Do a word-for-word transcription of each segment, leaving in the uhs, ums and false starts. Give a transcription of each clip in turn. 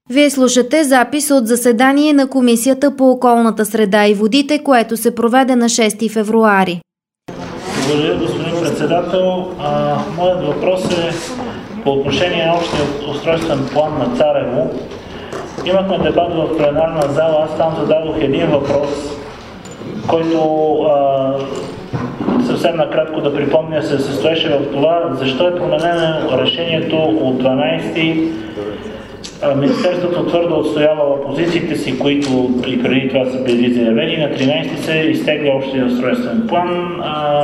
Вие слушате запис от заседание на Комисията по околната среда и водите, което се проведе на шести февруари. Благодаря, господин председател. А, моят въпрос е по отношение на общия устройствен план на Царево. Имахме дебат в пленарна зала, аз там зададох един въпрос, който а, съвсем накратко да припомня се състоеше в това, защо е променено решението от дванайсети. Министерството твърдо отстоявало позициите си, които и преди това са били заявени. На тринайсети се изтегля общия устройствен план. А,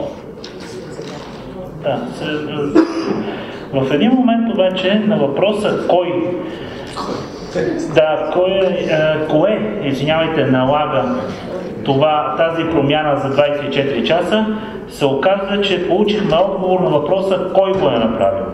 да, се, в един момент обаче на въпроса кой да, кое, кое, извинявайте, налага това, тази промяна за двайсет и четири часа, се оказа, че получихме отговор на въпроса кой го е направил.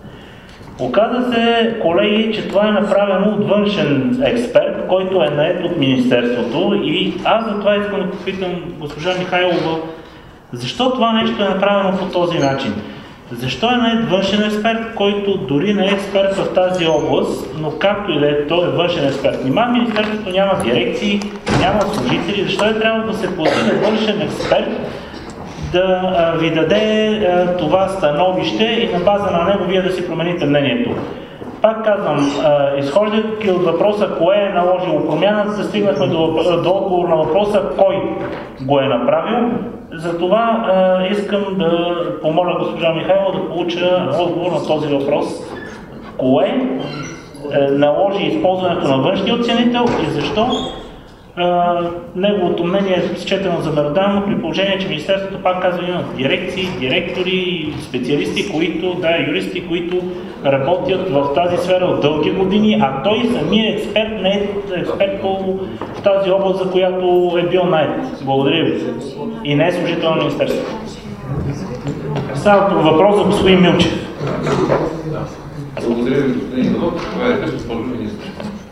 Оказа се, колеги, че това е направено от външен експерт, който е нает от Министерството, и аз за това искам да попитам госпожа Михайлова, защо това нещо е направено по този начин? Защо е нает външен експерт, който дори не е експерт в тази област, но както и да е, той е външен експерт? Нима Министерството няма дирекции, няма служители, защо е трябвало да се плати на външен експерт да ви даде това становище и на база на него вие да си промените мнението? Пак казвам, изхождайки от въпроса кое е наложило промяната, стигнахме до, до отговор на въпроса кой го е направил. Затова искам да помоля госпожа Михайлова да получа отговор на този въпрос. Кое наложи използването на външния оценител и защо Uh, неговото мнение е счетено за меродавно, при положение, че Министерството, пак казва, има дирекции, директори, специалисти, които, да, юристи, които работят в тази сфера от дълги години, а той самия експерт не е експерт по в тази област, за която е бил нает. Благодаря ви. И не е служител на Министерството. Става въпрос за господин Милчев. Благодаря ви, господин Иванов. Това е госпожо министър.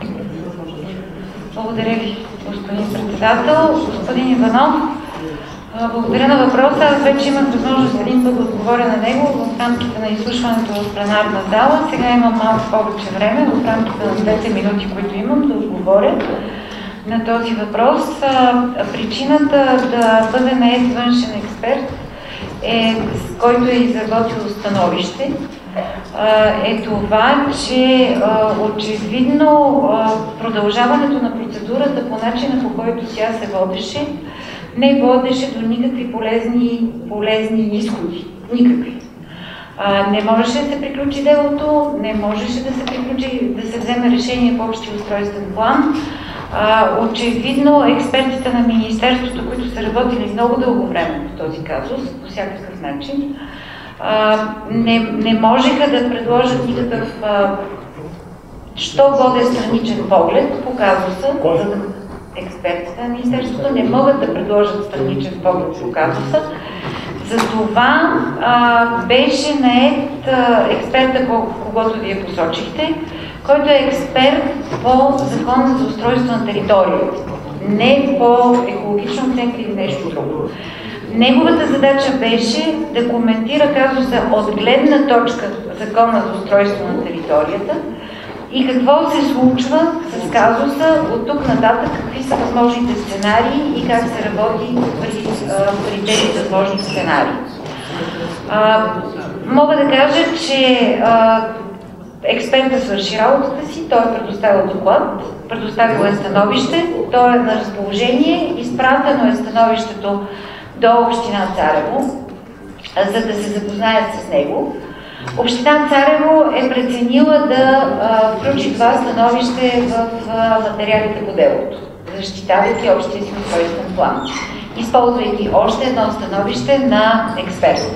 Благодаря ви, господин председател. Господин Иванов, благодаря на въпроса. Аз вече имах възможност един път да отговоря на него в рамките на изслушването в пленарна зала. Сега имам малко повече време, в рамките на двете минути, които имам, да отговоря на този въпрос. Причината да бъде нает външен експерт, е, който е изработил становище, е това, че очевидно продължаването на процедурата по начина, по който тя се водеше, не водеше до никакви полезни, полезни изходи. Никакви. Не можеше да се приключи делото, не можеше да се приключи, да се вземе решение по общия устройствен план. Очевидно експертите на Министерството, които са работили много дълго време по този казус, по всякакъв начин, не, не можеха да предложат никакъв що годе страничен поглед по казуса. Експертите на Министерството не могат да предложат страничен поглед по казуса. Затова а, беше нает експерта, когото вие посочихте, който е експерт по Закона за устройство на територията, не по екологична оценка или нещо друго. Неговата задача беше да коментира казуса от гледна точка Закона за устройство на територията и какво се случва с казуса от тук нататък, какви са възможните сценарии и как се работи при, при тези възможни сценарии. А, мога да кажа, че а, експертът свърши работата си, той е предоставил доклад, предоставил е становище, той е на разположение, изпратено е становището до Община Царево, за да се запознаят с него. Община Царево е преценила да а, включи това становище в а, материалите по делото, защитавайки общия си устройствен план, използвайки още едно становище на експерт.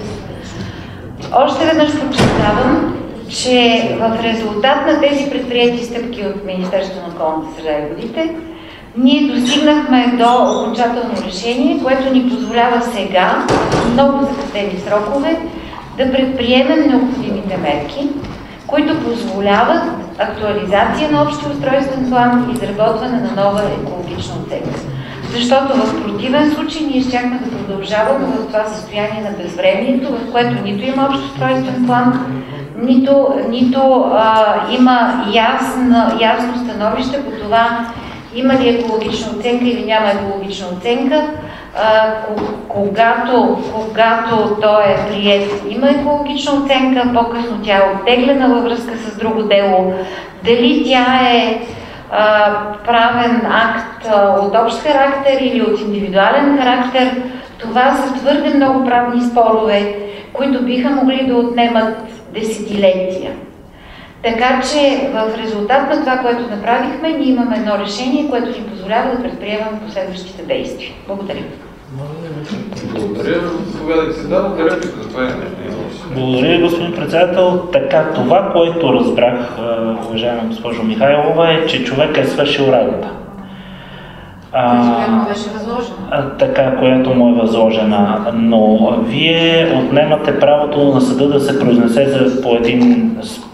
Още веднъж подчертавам, че в резултат на тези предприети стъпки от Министерството на околната среда и водите, ние достигнахме до окончателно решение, което ни позволява сега, много закъснели срокове, да предприемем необходимите мерки, които позволяват актуализация на общия устройствен план и изработване на нова екологична оценка. Защото в противен случай ние щяхме да продължаваме в това състояние на безвремието, в което нито има общ устройствен план, нито, нито а, има ясно, ясно становище по това има ли екологична оценка или няма екологична оценка. А, когато, когато той е приет, има екологична оценка, по-късно тя е оттеглена във връзка с друго дело. Дали тя е а, правен акт а, от общ характер или от индивидуален характер, това са твърде много правни спорове, които биха могли да отнемат десетилетия. Така че в резултат на това, което направихме, ние имаме едно решение, което ни позволява да предприемаме последващите действия. Благодаря. Благодаря. Заповядайте се, да, реплика за това е нещо. Благодаря, господин председател. Така, това, което разбрах, уважаема госпожо Михайлова, е, че човек е свършил работа. Която му беше възложена. Така, която му е възложена. Но вие отнемате правото на съда да се произнесе за, по един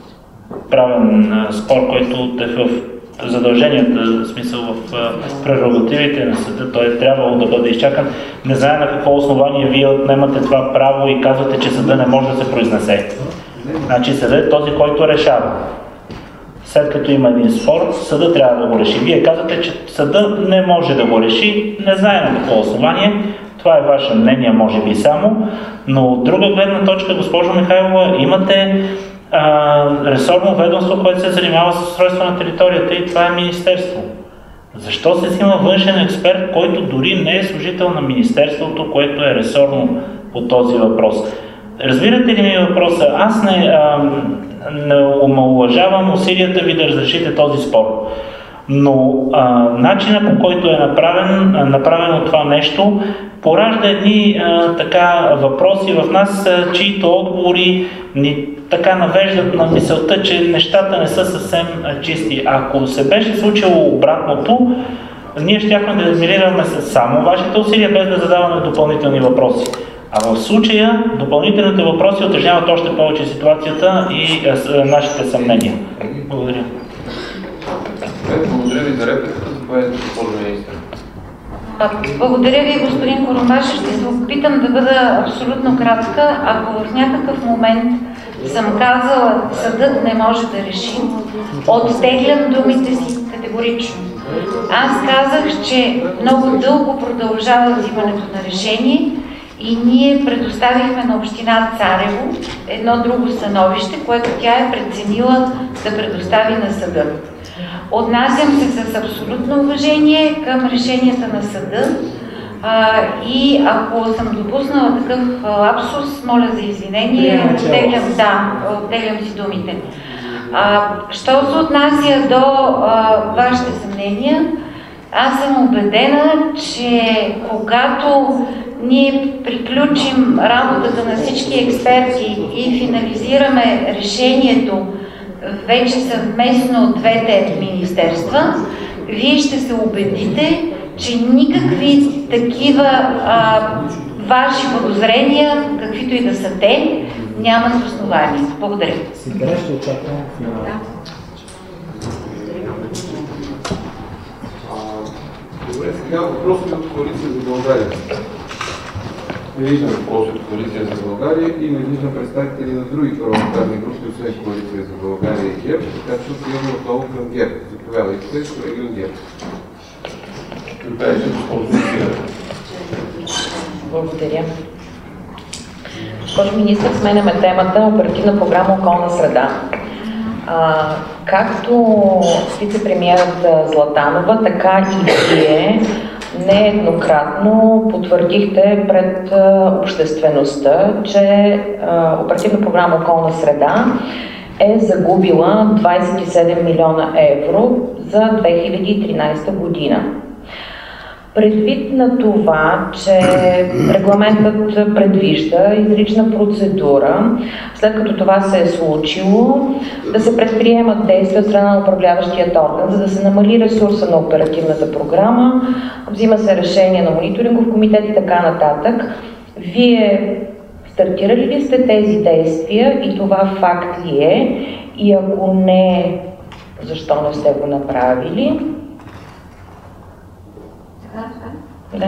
правен спор, който е в задълженията, в смисъл в прерогативите на съда, той е трябвало да бъде изчакан. Не знае на какво основание вие отнемате това право и казвате, че съда не може да се произнесе. Значи съдът е този, който решава. След като има един спор, съда трябва да го реши. Вие казвате, че съда не може да го реши, не знае на какво основание. Това е ваше мнение, може би само. Но от друга гледна точка, госпожо Михайлова, имате а, ресорно ведомство, което се занимава с устройство на територията и това е министерство. Защо се взима външен експерт, който дори не е служител на министерството, което е ресорно по този въпрос? Разбирате ли ми въпроса? Аз не, а, не омаловажавам усилията ви да разрешите този спор. Но а, начинът, по който е направен, а, направено това нещо, поражда едни а, така въпроси в нас, а, чието отговори ни така навеждат на мисълта, че нещата не са съвсем а, чисти. Ако се беше случило обратното, ние щяхме да адмирираме само вашите усилия, без да задаваме допълнителни въпроси. А в случая допълнителните въпроси утежняват още повече ситуацията и а, нашите съмнения. Благодаря. Благодаря ви за репликата. Заповядайте, госпожо министър. Благодаря ви, господин Курумбашев. Ще се опитам да бъда абсолютно кратка. Ако в някакъв момент съм казала, съдът не може да реши, оттеглям думите си категорично. Аз казах, че много дълго продължава взимането на решение и ние предоставихме на община Царево едно друго становище, което тя е преценила да предостави на съда. Отнасям се с абсолютно уважение към решенията на съда а, и ако съм допуснала такъв лапсус, моля за извинение, оттеглям, да, оттеглям си думите. А, що се отнася до а, вашите съмнения, аз съм убедена, че когато ние приключим работата на всички експерти и финализираме решението вече съвместно от двете министерства, вие ще се убедите, че никакви такива а, ваши подозрения, каквито и да са те, нямат основания. Благодаря. Сега ще очаквам финал. Добре, сега въпроси от Коалиция за България. Не виждам въпроси от Коалиция за България и не виждам представители на други парламентарни групи, освен Коалиция за България и ГЕРБ, така че отиваме отново към ГЕРБ. Заповядайте, колеги от ГЕРБ. Благодаря. Госпожо министър, сменяме темата Оперативна програма Околна среда. А, както вице-премиерът Златанова, така и вие нееднократно потвърдихте пред обществеността, че а, Оперативна програма Околна среда е загубила двадесет и седем милиона евро за две хиляди и тринадесета година. Предвид на това, че регламентът предвижда изрична процедура, след като това се е случило, да се предприемат действия от страна на управляващият орган, за да се намали ресурса на оперативната програма, взима се решение на мониторингов комитет и така нататък. Вие стартирали ли сте тези действия и това факт ли е? И ако не, защо не сте го направили? Да.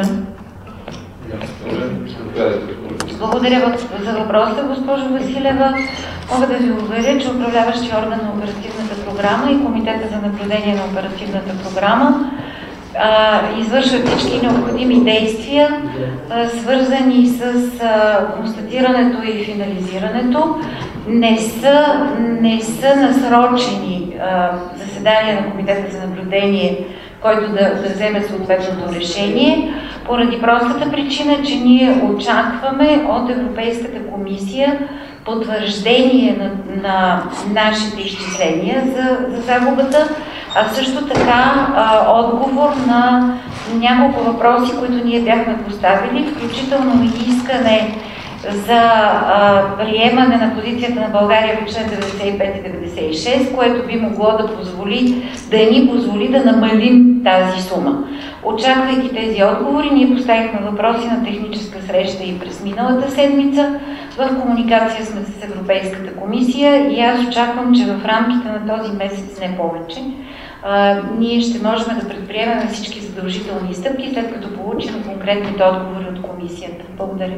Благодаря за въпроса, госпожо Василева. Мога да ви уверя, че управляващия орган на оперативната програма и Комитета за наблюдение на оперативната програма а, извършват всички необходими действия, а, свързани с а, констатирането и финализирането. Не са, не са насрочени а, заседания на Комитета за наблюдение, който да, да вземе съответното решение, поради простата причина, че ние очакваме от Европейската комисия потвърждение на, на нашите изчисления за, за загубата, а също така а, отговор на няколко въпроси, които ние бяхме поставили, включително и искане за а, приемане на позицията на България по член деветдесет и пет и деветдесет и шест, което би могло да позволи, да ни позволи да намалим тази сума. Очаквайки тези отговори, ние поставихме въпроси на техническа среща и през миналата седмица. В комуникация сме с Европейската комисия и аз очаквам, че в рамките на този месец, не повече, а, ние ще можем да предприемем всички задължителни стъпки, след като получим конкретните отговори от комисията. Благодаря.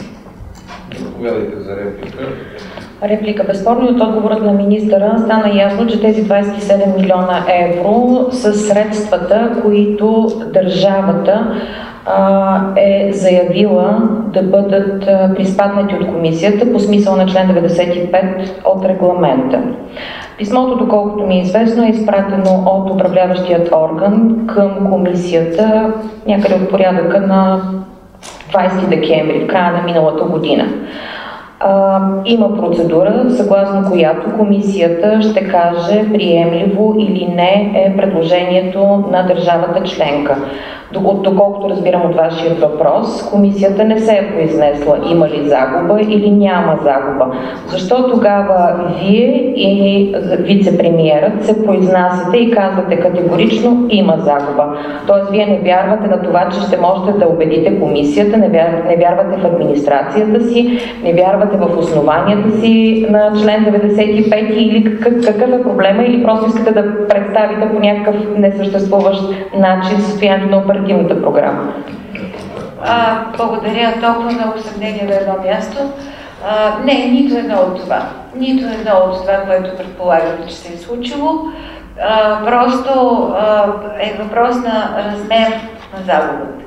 Заповядайте за реплика. Реплика. Безспорно от отговорът на министъра стана ясно, че тези двадесет и седем милиона евро са средствата, които държавата а, е заявила да бъдат а, приспаднати от комисията по смисъл на член деветдесет и пет от регламента. Писмото, доколкото ми е известно, е изпратено от управляващият орган към комисията някъде от порядъка на двадесети декември, в края на миналата година. А, има процедура, съгласно която комисията ще каже приемливо или не е предложението на държавата членка. Доколкото разбирам от вашия въпрос, комисията не се е произнесла има ли загуба или няма загуба. Защо тогава вие и вице-премиерът се произнасяте и казвате категорично има загуба? Тоест вие не вярвате на това, че ще можете да убедите комисията, не вярвате, не вярвате в администрацията си, не вярвате в основанията си на член деветдесет и пет или какъв е проблема, или просто искате да представите по някакъв несъществуващ начин състоянието на оперативната програма? А, благодаря. Толкова много съмнение на едно място. А, не, нито едно от това. Нито едно от това, което предполагате, че се е случило. А, просто а, е въпрос на размер на загубата.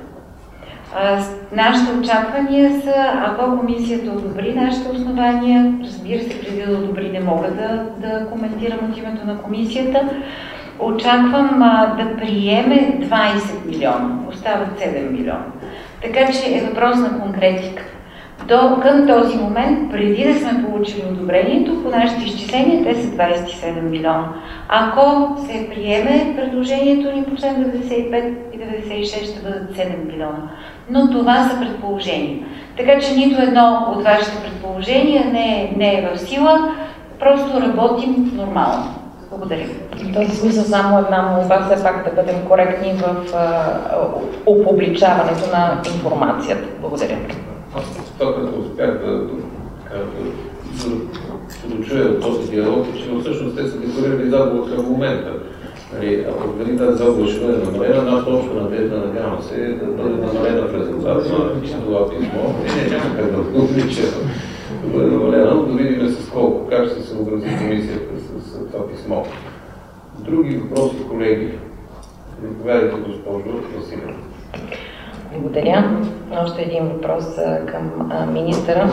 Нашите очаквания са, ако комисията одобри нашите основания, разбира се, преди да одобри не мога да, да коментирам от името на комисията, очаквам а, да приеме двадесет милиона, остават седем милиона. Така че е въпрос на конкретика. До, към този момент, преди да сме получили одобрението, по нашите изчисления те са двадесет и седем милиона. Ако се приеме предложението ни по член деветдесет и пет и деветдесет и шест, ще бъдат седем милиона. Но това са предположения. Така че нито едно от вашите предположения не е, не е в сила, просто работим нормално. Благодаря. В този смисъл само една молба, все пак да бъдем коректни в опубличаването на информацията. Благодаря. Аз това, като успях да, да, да, да чуя този диалог, че всъщност те са декларирали загуба към момента. Нали, ако дали тази загуба ще бъде намалена, нашата обща надежда, надявам се, да бъде намалена в резултат на това писмо. Не, не, няма как да увелича да бъде намалена, но да видим с колко, как ще се съобрази комисията с, с това писмо. Други въпроси, колеги? Заповядайте, госпожо Василева. Благодаря. Още един въпрос към а, министъра.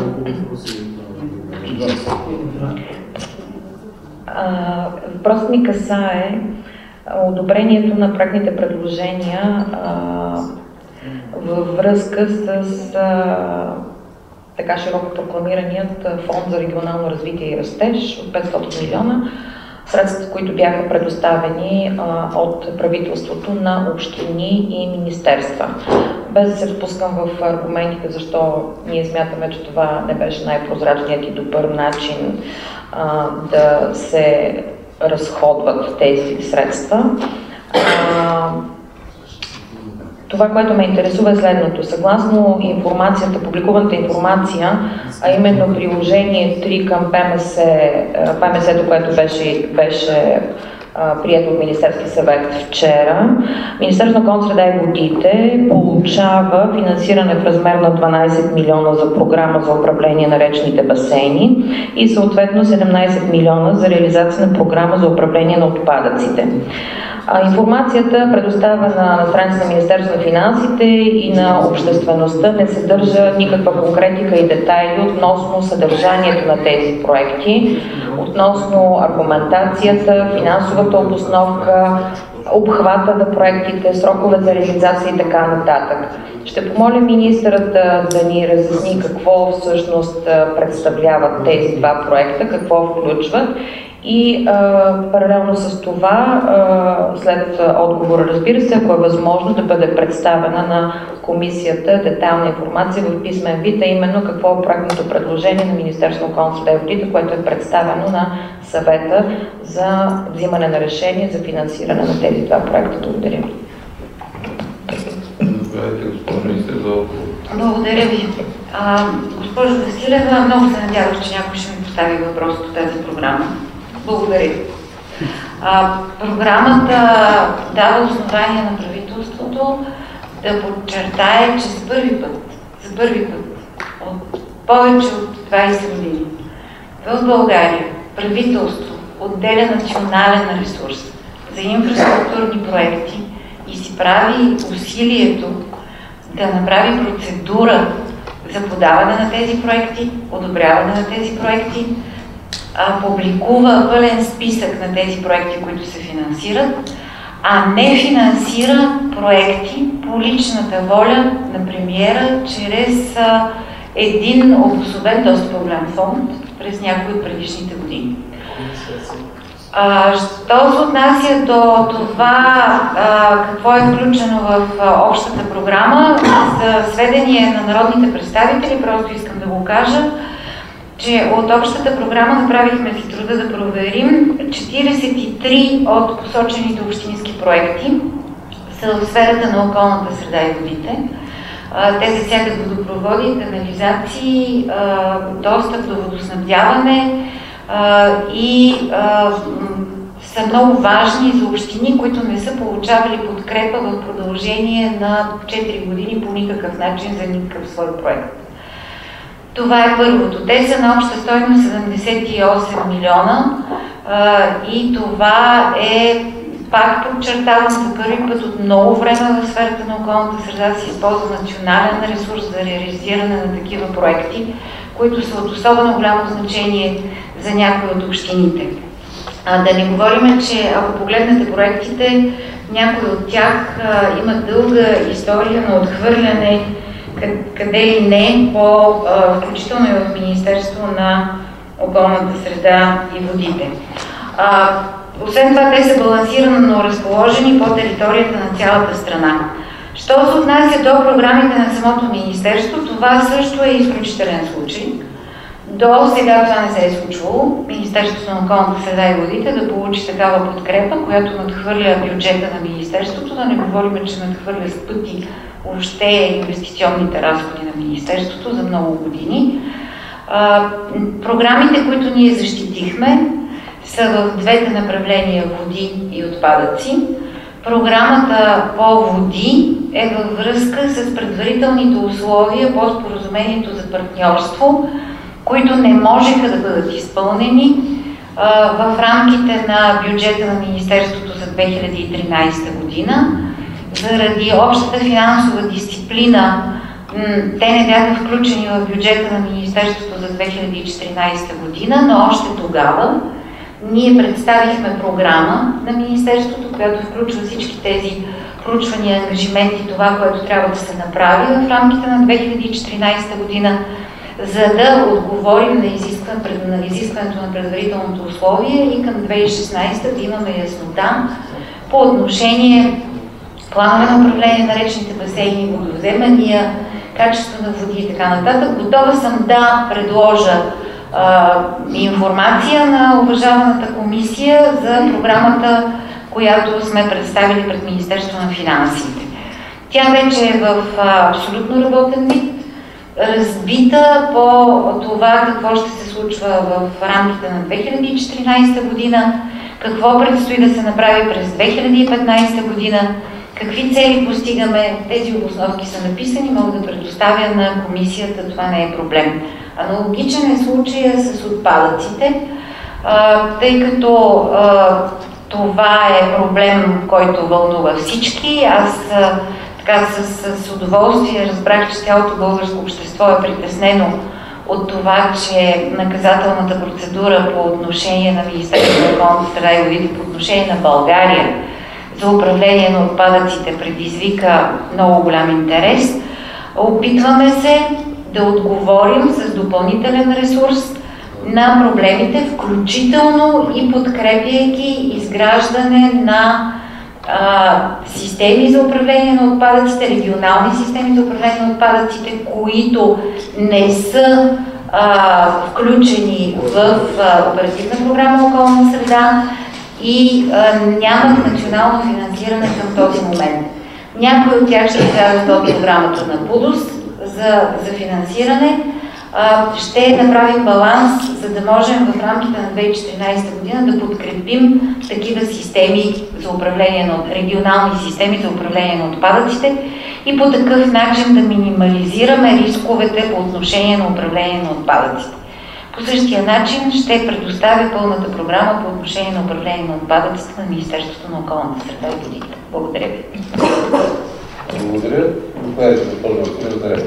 А, въпросът ми касае одобрението на проектните предложения а, във връзка с а, така широко прокламираният фонд за регионално развитие и растеж от петстотин милиона, средствата, които бяха предоставени а, от правителството на общини и министерства. Без да се впускам в аргументите, защо ние смятаме, че това не беше най-прозрачният и добър начин а, да се разходват тези средства. А, Това, което ме интересува е следното. Съгласно информацията, публикуваната информация, а именно приложение три към ПМС, ПМС-то, което беше, беше прието от Министерски съвет вчера. Министерството на околната среда и водите получава финансиране в размер на дванадесет милиона за програма за управление на речните басейни и съответно седемнадесет милиона за реализация на програма за управление на отпадъците. Информацията, предоставена на страница на Министерството на финансите и на обществеността, не съдържа никаква конкретика и детайли относно съдържанието на тези проекти, относно аргументацията, финансовата обосновка, обхвата на проектите, срокове за реализация и така нататък. Ще помоля министърът да, да ни разясни какво всъщност представляват тези два проекта, какво включват. И а, паралелно с това, а, след отговора, разбира се, ако е възможно, да бъде представена на комисията детайлна информация в писмен вид, а именно какво е проектното предложение на Министерството на околната среда и водите, което е представено на съвета за взимане на решение за финансиране на тези два проекта. Благодаря ви. Благодаря ви. А, госпожо Василева, много се надявах, че някой ще ми постави въпрос по тази програма. Благодаря. А, програмата дава основание на правителството да подчертае, че за първи път, за първи път, от повече от двадесет години, в България правителство отделя национален ресурс за инфраструктурни проекти и си прави усилието да направи процедура за подаване на тези проекти, одобряване на тези проекти, публикува пълен списък на тези проекти, които се финансират, а не финансира проекти по личната воля на премиера чрез а, един обособен доста голям фонд през някои от предишните години. А, що се отнася до това а, какво е включено в а, общата програма, за сведение на народните представители, просто искам да го кажа, че от общата програма направихме си труда да проверим четиридесет и три от посочените общински проекти са в сферата на околната среда и водите. Те засягат водопроводи, канализации, достъп до водоснабдяване и са много важни за общини, които не са получавали подкрепа в продължение на четири години по никакъв начин за никакъв свой проект. Това е първото. Те са на обща стойност седемдесет и осем милиона а, и това е, пак подчертавам, за първи път от много време в сферата на околната среда се използва национален ресурс за реализиране на такива проекти, които са от особено голямо значение за някои от общините. А, да не говорим, че ако погледнете проектите, някои от тях а, имат дълга история на отхвърляне къде ли не, по, включително и в Министерство на околната среда и водите. А, освен това, те са балансирано разположени по територията на цялата страна. Що се отнася до програмите на самото Министерство, това също е изключителен случай. До сега това не се е случвало. Министерството на околната среда и водите да получи такава подкрепа, която надхвърля бюджета на Министерството, да не говорим, че надхвърля с пъти въобще инвестиционните разходи на Министерството за много години. А, програмите, които ние защитихме, са в двете направления води и отпадъци. Програмата по води е във връзка с предварителните условия по споразумението за партньорство, които не можеха да бъдат изпълнени а, в рамките на бюджета на Министерството за две хиляди и тринадесета година. Заради общата финансова дисциплина, те не бяха включени в бюджета на Министерството за две хиляди и четиринадесета година, но още тогава ние представихме програма на Министерството, която включва всички тези проучвания, ангажименти, това, което трябва да се направи в рамките на две хиляди и четиринадесета година, за да отговорим на, изискване, на изискването на предварителното условие и към две хиляди и шестнадесета да имаме яснота по отношение планове на управление на речните басейни, водовземания, качество на води и така нататък. Готова съм да предложа а, информация на уважаваната комисия за програмата, която сме представили пред Министерството на финансите. Тя вече е в а, абсолютно работен вид, разбита по това какво ще се случва в рамките на две хиляди и четиринадесета година, какво предстои да се направи през две хиляди и петнадесета година, какви цели постигаме. Тези обосновки са написани, мога да предоставя на комисията, това не е проблем. Аналогичен е случая с отпадъците, а, тъй като а, това е проблем, който вълнува всички. Аз а, така с, с удоволствие разбрах, че цялото българско общество е притеснено от това, че наказателната процедура по отношение на Министерството на околната среда и водите, по отношение на България за управление на отпадъците предизвика много голям интерес. Опитваме се да отговорим с допълнителен ресурс на проблемите, включително и подкрепяйки изграждане на а, системи за управление на отпадъците, регионални системи за управление на отпадъците, които не са а, включени в а, оперативна програма околна среда и а, нямат национално финансиране към този момент. Някои от тях ще влязат от програмата на ПУДОС за, за финансиране. Ще направим баланс, за да можем в рамките на две хиляди и четиринадесета година да подкрепим такива системи за управление на регионални системи за управление на отпадъците и по такъв начин да минимализираме рисковете по отношение на управление на отпадъците. По същия начин ще предоставя пълната програма по отношение на управление на отпадъците на Министерството на околната среда и водите. Благодаря ви. Благодаря. Заповядайте, госпожо Василева.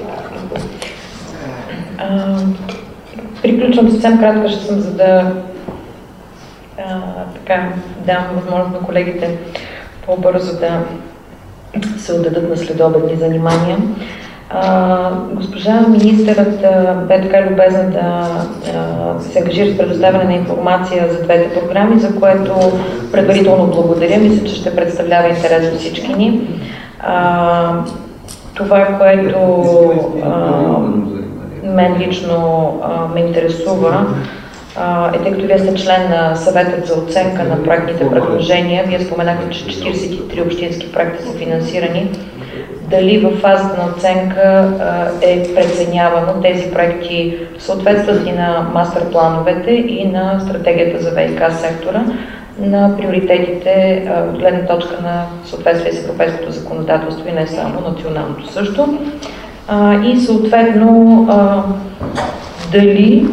Приключвам съвсем кратко, ще съм, за да а, така, дам възможност на колегите по-бързо да се отдадат на следобедни занимания. А, госпожа министърът а, бе така любезна да а, се ангажира с предоставяне на информация за двете програми, за което предварително благодаря. Мисля, че ще представлява интерес за всички ни. А, това, което а, мен лично а, ме интересува, а, е, тъй като вие сте член на съветът за оценка на проектните предложения, вие споменахте, че четиридесет и три общински проекти са финансирани. Дали в фазата на оценка а, е преценявано тези проекти съответстват и на мастер плановете и на стратегията за ВиК сектора, на приоритетите от гледна точка на съответствие с европейското законодателство и не само националното също. А, и съответно а, дали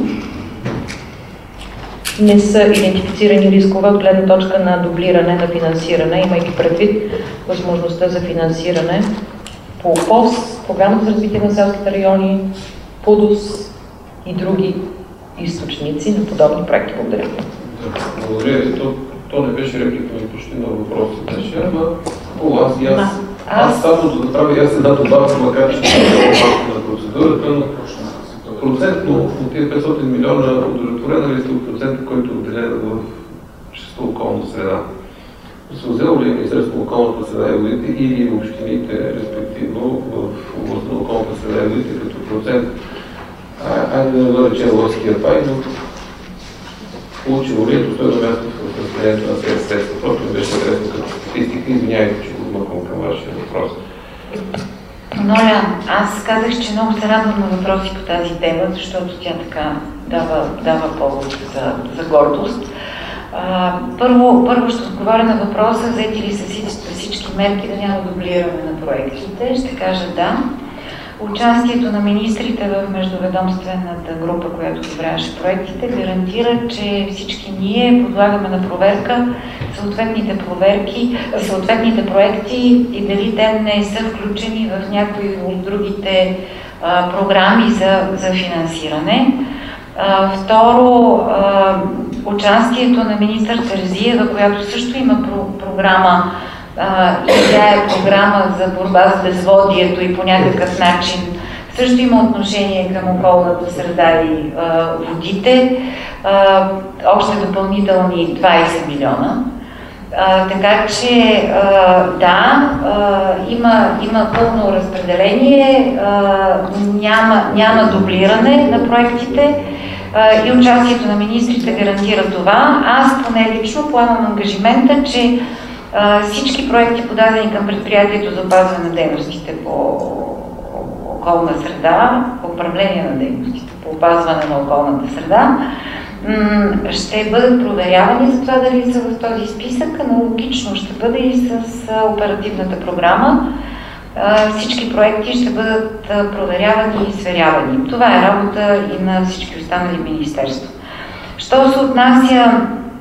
не са идентифицирани рискове от гледна точка на дублиране на финансиране, имайки предвид възможността за финансиране по ПОС, Програмата за развитие на селските райони, ПУДОС и други източници на подобни проекти. Благодаря. Благодаря ви. То, то не беше реплика, но почти на въпросите беше, ама о, аз и аз. Аз само за да правя аз една добавка, макар че не е на процедурата, но процентно от тези петстотин милиона удовлетворена ли сте от процента, който е отделен в частта околна среда? Се взело ли Министерството на околната среда и водите или общините, респективно в областта на околната среда и водите като процент? Айде да не речем лъвския пай, но получило ли е достойно място в разпределението на тези средства? Просто ми беше интересно като статистика. Извинявайте, че го вмъквам към вашия въпрос. Ноля, аз казах, че много се радвам на въпроси по тази тема, защото тя така дава, дава повод за, за гордост. А, първо, първо ще отговоря на въпроса, взети ли са всички, всички мерки да няма дублиране на проектите. Ще кажа да. Участието на министрите в междуведомствената група, която одобряваше проектите, гарантира, че всички ние подлагаме на проверка съответните проверки, съответните проекти и дали те не са включени в някои от другите а, програми за, за финансиране. А, второ, а, участието на министър Терзиева, която също има про- програма Uh, и тя е програма за борба с безводието и по някакъв начин също има отношение към околната среда и uh, водите, uh, още допълнителни двайсет милиона. Uh, така че uh, да, uh, има, има пълно разпределение, uh, няма, няма дублиране на проектите uh, и участието на министрите гарантира това. Аз поне лично поемам ангажимента, че всички проекти, подадени към предприятието за опазване на дейностите по околна среда, по управление на дейностите по опазване на околната среда, ще бъдат проверявани за това дали са в този списък, аналогично ще бъде и с оперативната програма. Всички проекти ще бъдат проверявани и сверявани. Това е работа и на всички останали министерства. Що се отнася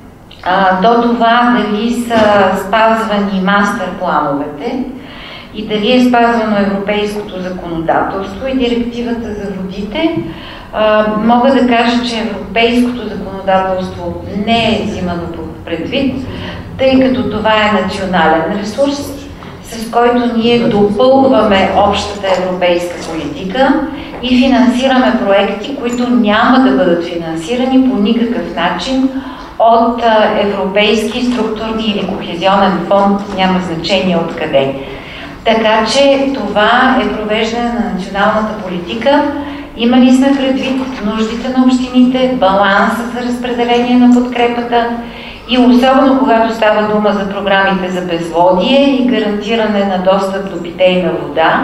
а, до това дали са спазвани мастер плановете и дали е спазвано европейското законодателство и директивата за водите, а, мога да кажа, че европейското законодателство не е взимано предвид, тъй като това е национален ресурс, с който ние допълваме общата европейска политика и финансираме проекти, които няма да бъдат финансирани по никакъв начин от европейски структурни или кохезионен фонд, няма значение откъде. Така че това е провеждане на националната политика. Имали сме предвид нуждите на общините, баланса за разпределение на подкрепата и особено когато става дума за програмите за безводие и гарантиране на достъп до питейна вода,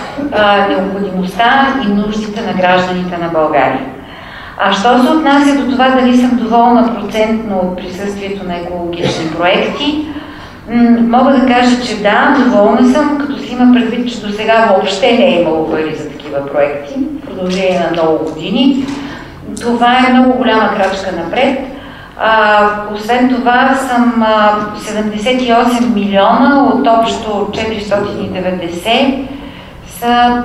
необходимостта и нуждите на гражданите на България. А що се отнася до това дали съм доволна процентно от присъствието на екологични проекти, мога да кажа, че да, доволна съм, като си има предвид, че до сега въобще не е имало пари за такива проекти, в продължение на много години. Това е много голяма крачка напред. А, освен това съм а, седемдесет и осем милиона от общо четиристотин и деветдесет са,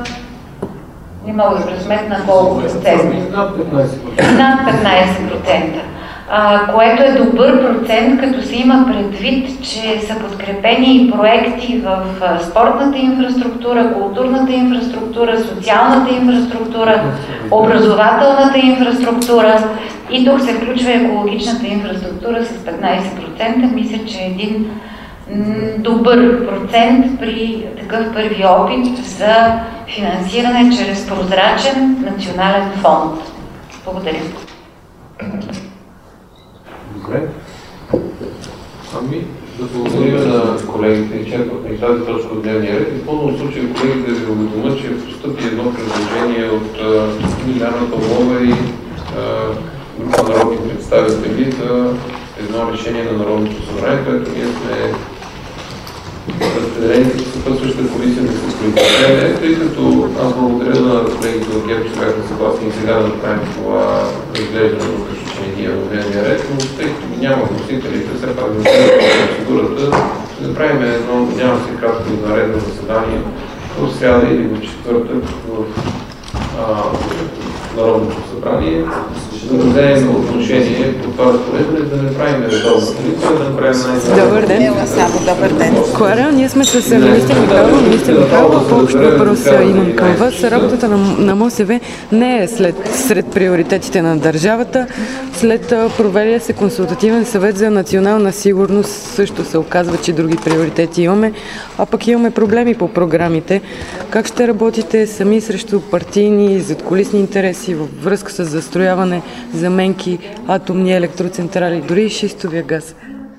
не мога да пресметна колко процент. Над петнайсет процента. Над петнайсет процента. А, което е добър процент, като се има предвид, че са подкрепени и проекти в а, спортната инфраструктура, културната инфраструктура, социалната инфраструктура, образователната инфраструктура и тук се включва екологичната инфраструктура с петнайсет процента. Мисля, че е един добър процент при такъв първи опит за финансиране чрез прозрачен национален фонд. Благодаря. Добре. Ами, да благодарим на колегите, изчерпахме и тази точка от дневния ред. И пълно случай колегите да ви уведомят, че постъпи едно предложение от Лиляна Павлова и група народни представители за едно решение на Народното събрание, което ние сме разпределени като съпътстваща комисия да се справим, тъй като аз благодаря на колегите от ГЕРБ, че бяха съгласни и сега да направим това разглеждане, въпреки че не е в дневния ред, но тъй като няма вносителите, все пак да процедурата, ще направим едно, няма се кратко извънредно заседание в сряда или в четвъртък в Народното събрание, да вземем отношение по това разпореждане, да не правим редовно. Да направим най-добре. Добър ден. Добър ден. Клара, ние сме с министър Михайлова. Министър Михайлова, по-общ въпрос имам към вас. Работата на, на МОСВ не е след, сред приоритетите на държавата. След провелия се консултативен съвет за национална сигурност също се оказва, че други приоритети имаме, а пък имаме проблеми по програмите. Как ще работите сами срещу партийни, задкулисни интереси във връзка с застрояване, заменки, атомни електроцентрали, дори и шистовия газ?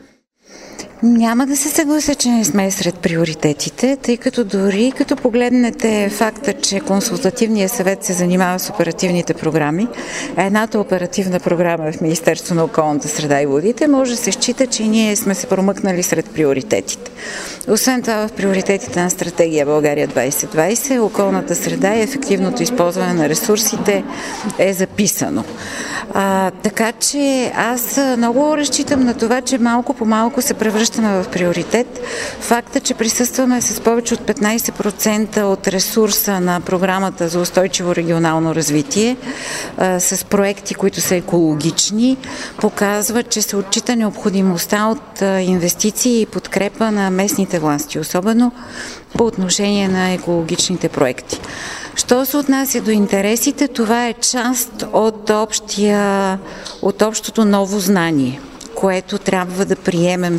Няма да се съглася, че не сме сред приоритетите, тъй като дори като погледнете факта, че консултативният съвет се занимава с оперативните програми, едната оперативна програма е в Министерство на околната среда и водите, може да се счита, че ние сме се промъкнали сред приоритетите. Освен това, в приоритетите на стратегия България двайсет двайсет, околната среда и ефективното използване на ресурсите е записано. А, така че аз много разчитам на това, че малко по малко се превръщаме в приоритет. Факта, че присъстваме с повече от петнайсет процента от ресурса на програмата за устойчиво регионално развитие, а, с проекти, които са екологични, показва, че се отчита необходимостта от а, инвестиции и подкрепа на местните власти, особено по отношение на екологичните проекти. Що се отнася до интересите, това е част от, общия, от общото ново знание, което трябва да приемем всички.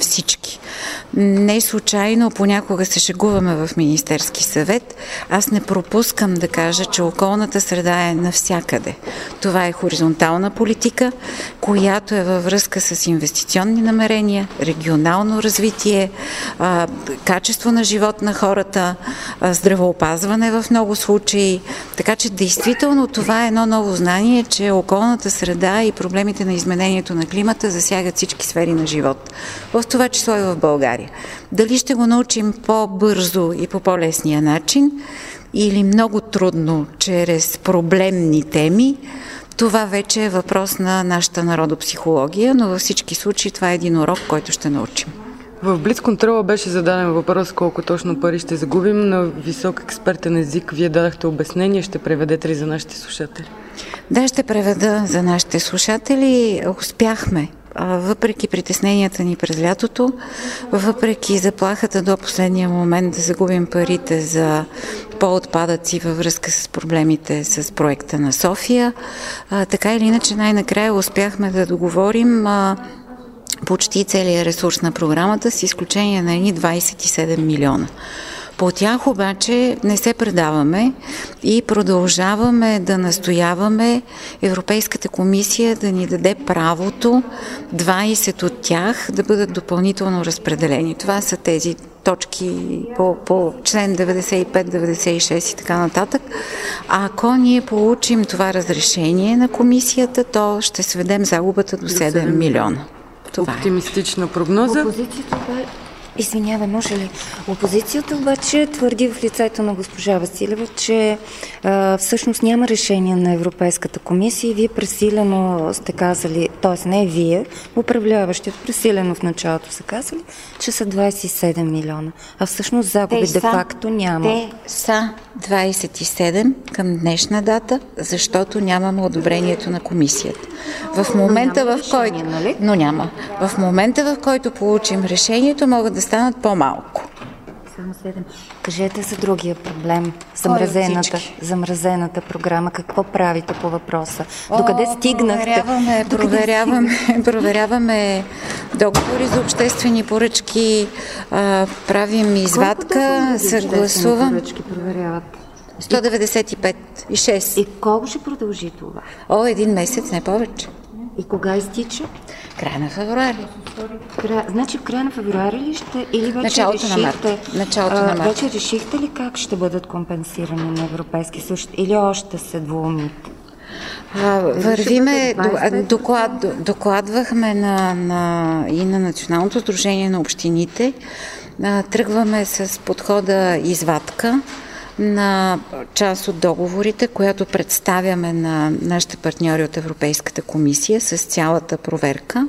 въпроси. Не случайно понякога се шегуваме в Министерски съвет. Аз не пропускам да кажа, че околната среда е навсякъде. Това е хоризонтална политика, която е във връзка с инвестиционни намерения, регионално развитие, качество на живот на хората, здравеопазване в много случаи. Така че действително това е едно ново знание, че околната среда и проблемите на изменението на климата засягат всички сфери на живот. В това число и в България. Дали ще го научим по-бързо и по по-лесния начин или много трудно чрез проблемни теми, това вече е въпрос на нашата народопсихология, но във всички случаи това е един урок, който ще научим. В блицконтрола беше зададен въпрос колко точно пари ще загубим. На висок експертен език вие дадахте обяснение, ще преведете ли за нашите слушатели? Да, ще преведа за нашите слушатели. Успяхме. Въпреки притесненията ни през лятото, въпреки заплахата до последния момент да загубим парите за по-отпадъци във връзка с проблемите с проекта на София, така или иначе най-накрая успяхме да договорим почти целият ресурс на програмата, с изключение на едни двадесет и седем милиона. По тях обаче не се предаваме и продължаваме да настояваме Европейската комисия да ни даде правото двадесет от тях да бъдат допълнително разпределени. Това са тези точки по, по член деветдесет и пет, деветдесет и шест и така нататък. А ако ние получим това разрешение на комисията, то ще сведем загубата до седем милиона. Това оптимистична прогноза. Опозицията, извинявай, може ли? Опозицията обаче твърди в лицето на госпожа Василева, че а, всъщност няма решение на Европейската комисия и вие пресилено сте казали, т.е. не вие, управляващите пресилено в началото са казали, че са двадесет и седем милиона, а всъщност загуби де-факто няма. Те са двадесет и седем към днешна дата, защото нямаме одобрението на комисията. В момента, в който... Нали? Но няма. В момента, в който получим решението, могат да станат по-малко. Само седем. Кажете за другия проблем. Замразената, замразената програма. Какво правите по въпроса? О, Докъде стигнахте? Проверяваме, Докъде проверяваме, стигнахте? проверяваме договори за обществени поръчки, а, правим извадка, съгласувам. Поръчки проверяват? сто деветдесет и пет и шест. И колко ще продължи това? О, един месец, не повече. И кога изтича? Края на февруари. Края, значи в края на февруари ли ще? Или вече Началото решихте, на март. Началото а, на март. Вече решихте ли как ще бъдат компенсирани на Европейски съюз? Или още се двумите? Вървиме, доклад, докладвахме на, на, и на Националното сдружение на общините. Тръгваме с подхода извадка на част от договорите, която представяме на нашите партньори от Европейската комисия с цялата проверка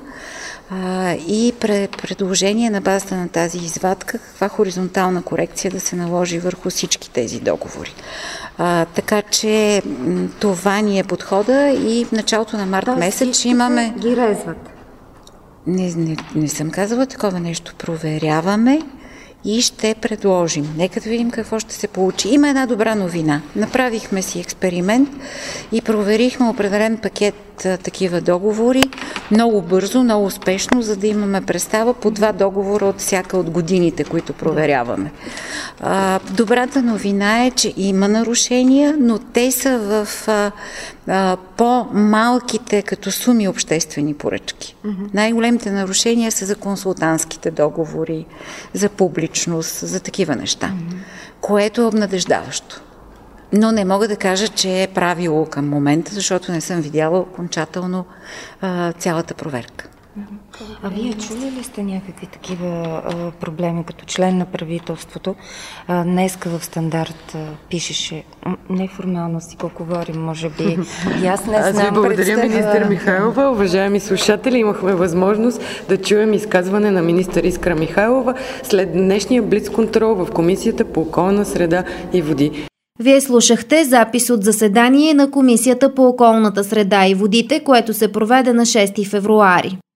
и предложение на базата на тази извадка каква хоризонтална корекция да се наложи върху всички тези договори. А, така че това ни е подхода и в началото на март месец ще имаме... ги резват. Не, не, не съм казала такова нещо. Проверяваме и ще предложим. Нека да видим какво ще се получи. Има една добра новина. Направихме си експеримент и проверихме определен пакет а, такива договори много бързо, много успешно, за да имаме представа по два договора от всяка от годините, които проверяваме. А, добрата новина е, че има нарушения, но те са в а, а, по-малките като суми обществени поръчки. Mm-hmm. Най-големите нарушения са за консултантските договори, за публичност, за такива неща, mm-hmm. което е обнадеждаващо. Но не мога да кажа, че е правило към момента, защото не съм видяла окончателно а, цялата проверка. А вие чули ли сте някакви такива а, проблеми като член на правителството? А, днеска в Стандарт а, пишеше, неформално си го говорим, може би. И аз не аз знам. Ви благодаря, представя... министър Михайлова. Уважаеми слушатели, имахме възможност да чуем изказване на министър Искра Михайлова след днешния блицконтрол в Комисията по околна среда и води. Вие слушахте запис от заседание на Комисията по околната среда и водите, което се проведе на шести февруари.